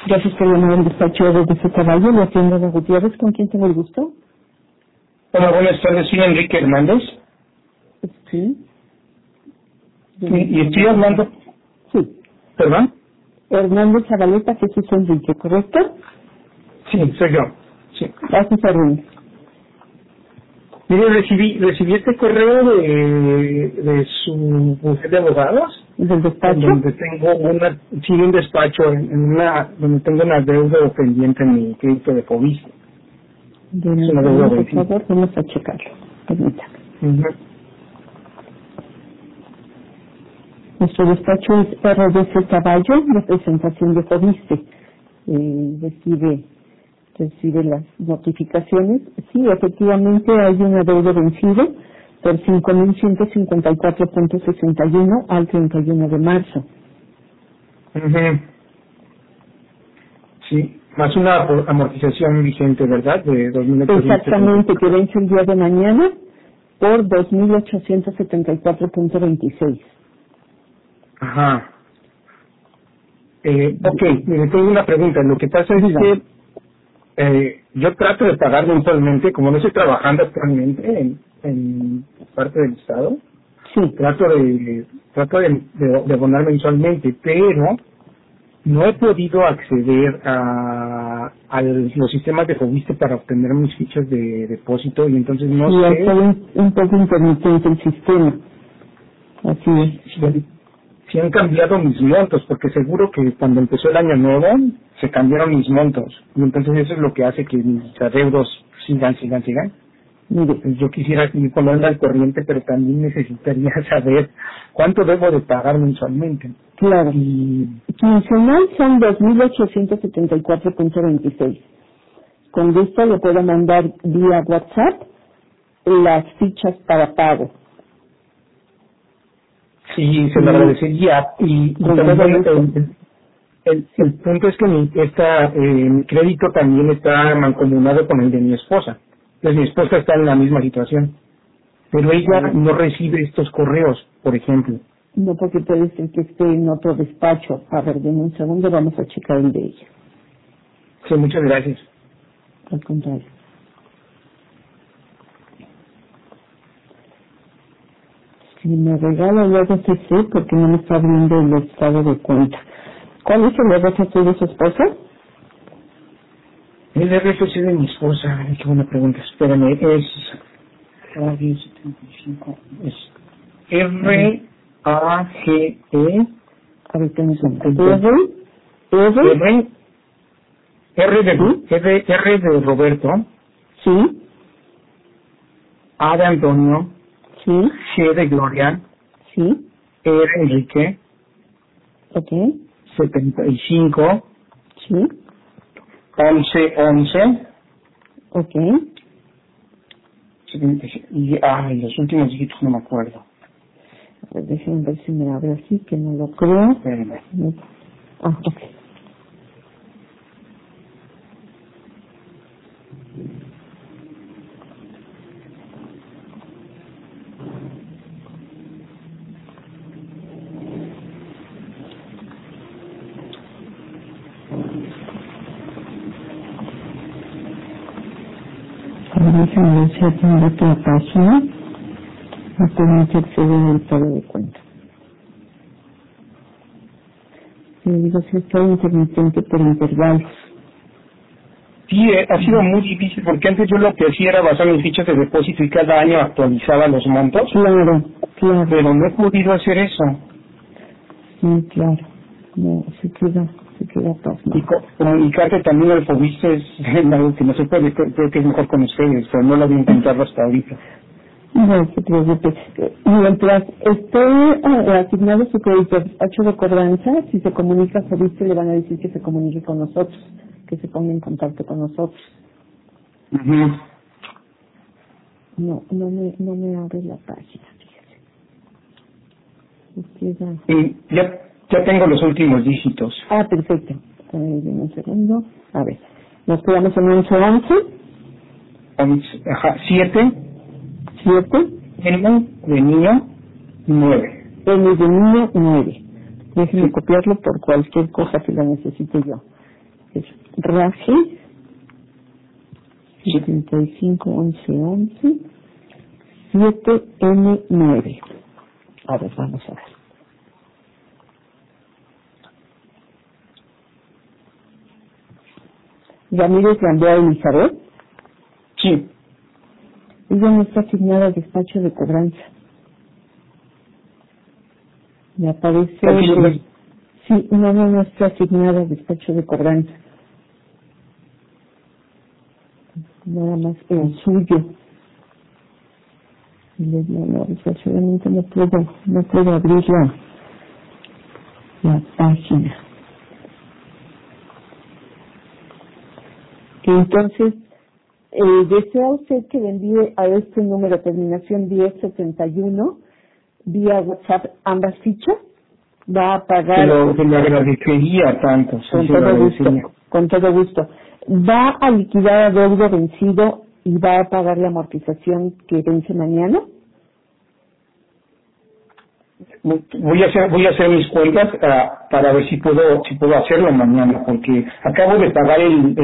Gracias por llamar al despacho de su caballo, la tienda de Gutiérrez. ¿Con quién tengo el gusto? Hola, buenas tardes, soy Enrique Hernández. Sí. Y estoy hablando... Sí. ¿Perdón? Hernández Zabaleta, Jesús Enrique, ¿correcto? Sí, soy yo. Sí. Gracias, Arun. Mire, recibí este correo de su bufete de abogados, ¿Del despacho? donde tengo un despacho, donde tengo una deuda pendiente en mi crédito de COVID. Es una deuda Por vencida. favor, vamos a checarlo. Permítame. Ujú. Nuestro despacho es RDC Caballo, representación de Fobiste. Recibe las notificaciones. Sí, efectivamente hay una deuda vencida por 5.154.61 al 31 de marzo. Ujú. Sí, más una amortización vigente, ¿verdad? De 2.800. Exactamente, que vence el día de mañana por 2.874.26. Ajá. Ok, mire, tengo una pregunta. Lo que pasa es que yo trato de pagar mensualmente, como no estoy trabajando actualmente en parte del Estado, Sí. trato de abonar mensualmente, pero no he podido acceder a los sistemas de Fobiste para obtener mis fichas de depósito y entonces no Y sé está un poco intermitente el sistema. Así es. si han cambiado mis montos, porque seguro que cuando empezó el año nuevo se cambiaron mis montos y entonces eso es lo que hace que mis adeudos sigan. Mire, Pues yo quisiera ir poniendo al corriente, pero también necesitaría saber cuánto debo de pagar mensualmente. claro. Y Quincenal son 2.874.26. Con gusto le puedo mandar vía WhatsApp las fichas para pago. sí, se lo agradecería. Y también el punto es que mi crédito también está mancomunado con el de mi esposa. Pues mi esposa está en la misma situación, pero ella no recibe estos correos, por ejemplo. No, porque puede ser que esté en otro despacho. A ver, denme un segundo, vamos a checar el de ella. Sí, muchas gracias. Al contrario. Si me regala el RFC, porque no me está abriendo el estado de cuenta. ¿Cuál es el RFC de su esposa? El RFC de mi esposa, ay, qué buena pregunta, espérame, es 1075, es RAGE A ver, ¿qué me suena? R de Roberto, Sí, A de Antonio, sí, G de Gloria, sí, E de Enrique, ok, 75, sí, 11, ok. y los últimos dígitos no me acuerdo. A ver, déjenme ver si me abre así, que no lo creo. Espérame. Ah, ok. Déjenme ver si atiende otra página. Me permite acceder al estado de cuenta. Le digo, si está intermitente por intervalos. Sí, ha sido muy difícil porque antes yo lo que hacía era basar mis fichas de depósito y cada año actualizaba los montos, Claro, pero no he podido hacer eso. sí, claro. No, se queda pasmado. Y comunicarte también al Fobiste es algo que no se puede, creo que es mejor con ustedes, pero no lo había intentado hasta ahorita. No se preocupe. Mientras esté asignado su crédito despacho de cobranza, si se comunica a Fobiste le van a decir que se comunique con nosotros, que se ponga en contacto con nosotros. Ujú. No me abre la página, fíjese. Se queda... Y ya tengo los últimos dígitos. Ah, perfecto. Deme un segundo. A ver. Nos quedamos en 1111, 7, 7, N de niño, 9. N de niño, 9. Déjenme copiarlo por cualquier cosa que la necesite yo. Es RAGE 751111 7N9. A ver, vamos a ver. Ramírez Gamboa Elizabeth. Sí. Ella no está asignada al despacho de cobranza. Me aparece... Sí, no está asignada al despacho de cobranza. Nada más el suyo. Y le digo, no, desgraciadamente no puedo abrir la página. Entonces, ¿desea usted que le envíe a este número, terminación 1071, vía WhatsApp ambas fichas? Va a pagar... Se lo agradecería tanto. Con todo gusto. ¿Va a liquidar adeudo vencido y va a pagar la amortización que vence mañana? Voy a hacer mis cuentas para ver si puedo hacerlo mañana, porque acabo de pagar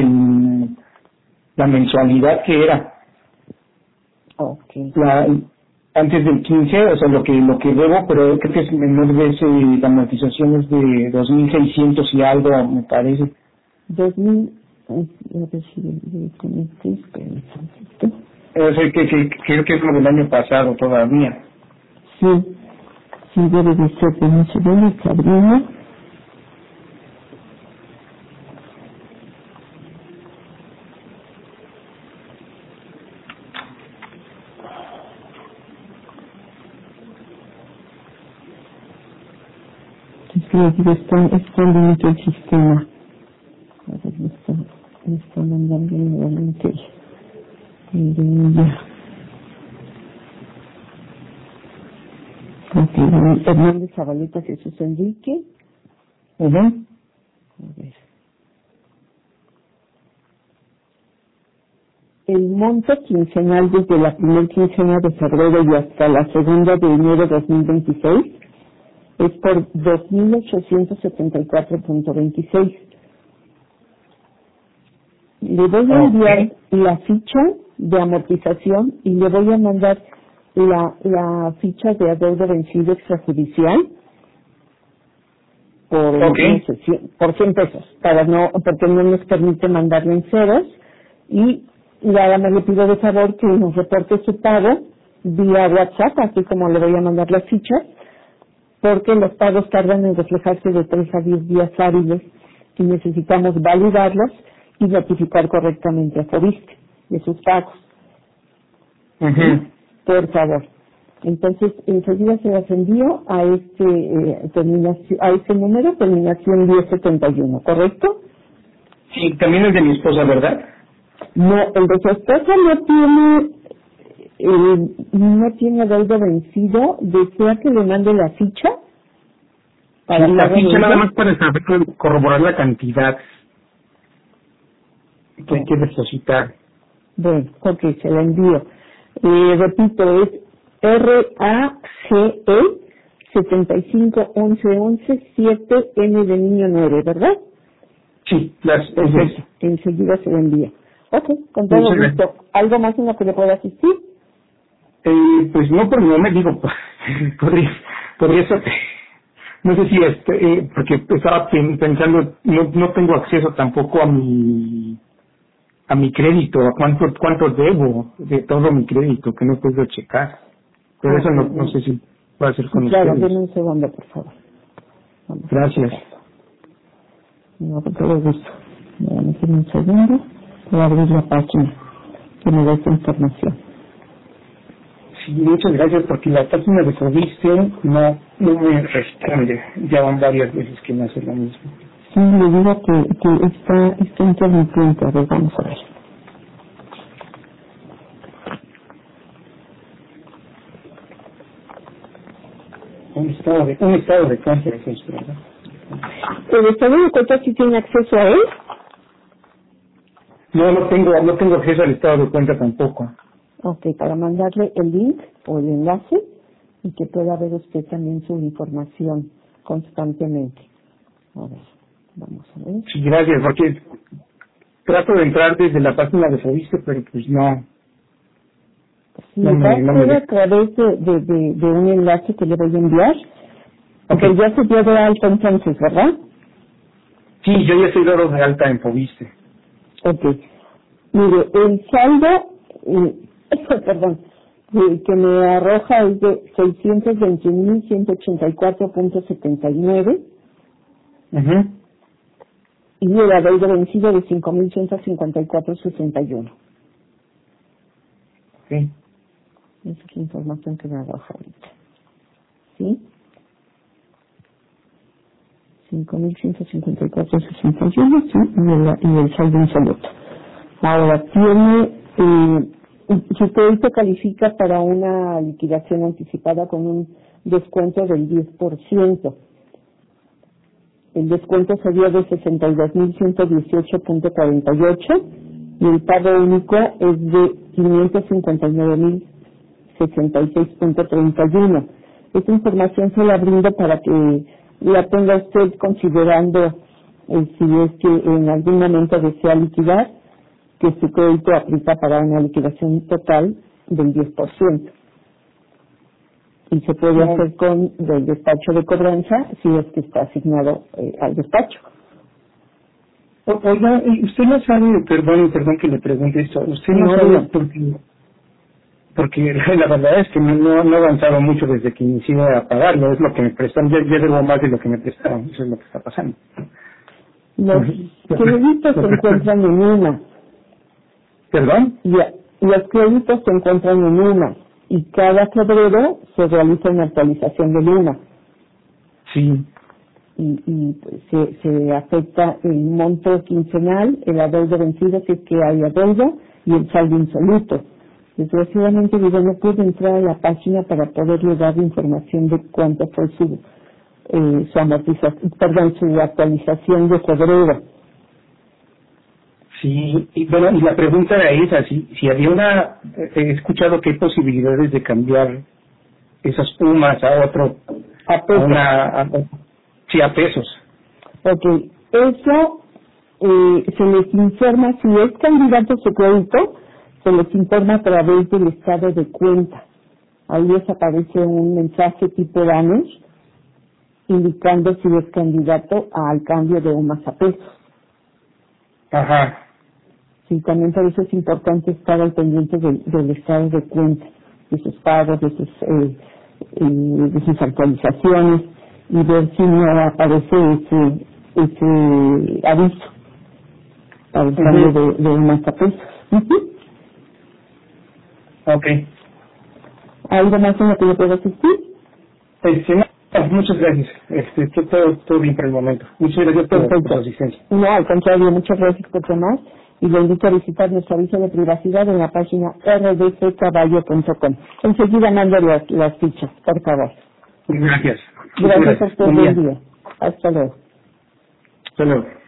la mensualidad que era. Okay. Antes del 15, o sea, lo que debo, pero creo que es menor de ese, la amortización es de 2,600 y algo, me parece. 2,000, a ver si le conecté, espérame tantito. O sea, que creo que es lo del año pasado todavía. Sí, debe de ser, pero no se ve, Cabrera. Es que les digo, está lento el sistema. A ver, me está mandando nuevamente el de ella. Ok, Hernández Zabaleta Jesús Enrique. A ver. El monto quincenal desde la primera quincena de febrero y hasta la segunda de enero de 2026 es por 2,874.26. Le voy a enviar la ficha de amortización y le voy a mandar la ficha de adeudo vencido extrajudicial por, no sé, por 100 pesos, porque no nos permite mandarlo en ceros, y nada más le pido de favor que nos reporte su pago vía WhatsApp, así como le voy a mandar las fichas, porque los pagos tardan en reflejarse de 3 a 10 días hábiles y necesitamos validarlos y notificar correctamente a Fobiste de sus pagos. Uh-huh. Por favor. Entonces, enseguida se las envío a este número, terminación 1071, ¿correcto? Sí, también es de mi esposa, ¿verdad? No, el de su esposa no tiene adeudo vencido. ¿Desea que le mande la ficha? Para la ficha nada más para saber, corroborar la cantidad que hay que depositar. Bueno, ok, se la envío. Repito, es RAGE 751111 7N de niño 9, ¿verdad? Sí, perfecto. Enseguida se la envía. Ok, con todo gusto. ¿Algo más en lo que le pueda asistir? Pues no, por no me digo, podría ser, no sé si porque estaba pensando, no tengo acceso tampoco a mi crédito, a cuánto debo de todo mi crédito, que no puedo checar. Por eso no sé si va a ser con ustedes. Claro, denme un segundo, por favor. Gracias. No, con todo gusto. Déjame un segundo. Voy a abrir la página que me da esta información. Sí, muchas gracias, porque la página de Fobiste no me responde. Ya van varias veces que me hace lo mismo. Sí, le digo que está intermitente. A ver, vamos a ver. Un estado de cuenta es esto, ¿verdad? ¿El estado de cuenta sí tiene acceso a él? No tengo acceso al estado de cuenta tampoco. Ok, para mandarle el link o el enlace y que pueda ver usted también su información constantemente. A ver, vamos a ver. Sí, gracias, porque trato de entrar desde la página de Fobiste, pero pues no. Sí, va a ser a través de un enlace que le voy a enviar. Okay, ya se dio de alta entonces, ¿verdad? Sí, yo ya estoy dado de alta en Fobiste. Ok. Mire, el saldo, perdón, que me arroja es de 621.184.79. Uh-huh. Y el adeudo vencido de 5.154.61. Sí. Esa es la información que me arroja ahorita. ¿Sí? 5.154.61, sí, y el saldo insoluto. Ahora, tiene, si usted se califica para una liquidación anticipada con un descuento del 10%. El descuento sería de 62.118.48 y el pago único es de 559.066.31. Esta información se la brindo para que la tenga usted considerando si es que en algún momento desea liquidar, que su crédito aplica para una liquidación total del 10%. Y se puede hacer con el despacho de cobranza si es que está asignado al despacho. Oiga, usted no sabe, perdón que le pregunte esto, usted no sabe porque la verdad es que no he avanzado mucho desde que inicié a pagarlo, es lo que me prestan, ya debo más de lo que me prestaron, eso es lo que está pasando. Los créditos se encuentran en una. ¿Perdón? Los créditos se encuentran en una. Y cada febrero se realiza una actualización del UNA. Sí. Y pues, se afecta el monto quincenal, el adeudo vencido si es que hay adeudo, y el saldo insoluto. Desgraciadamente yo no pude entrar a la página para poderle dar información de cuánto fue su actualización de febrero. Sí, y bueno, y la pregunta era esa, si había he escuchado que hay posibilidades de cambiar esas UMAS a otro, a pesos. A pesos. Ok, eso se les informa, si es candidato a su crédito, se les informa a través del estado de cuenta. Ahí les aparece un mensaje tipo DANES indicando si es candidato al cambio de UMAS a pesos. Ajá. Sí, también por eso es importante estar al pendiente del estado de cuenta, de sus pagos, de sus actualizaciones, y ver si no aparece ese aviso para el cambio de UMAS a pesos. Ok. ¿Algo más en lo que le puedo asistir? Muchas gracias. Todo bien por el momento. Muchas gracias por su asistencia. No, al contrario, muchas gracias por llamar y le invito a visitar nuestro aviso de privacidad en la página rdccaballo.com. Enseguida mando las fichas, por favor. Gracias. Gracias a usted, buen día. Hasta luego. Hasta luego.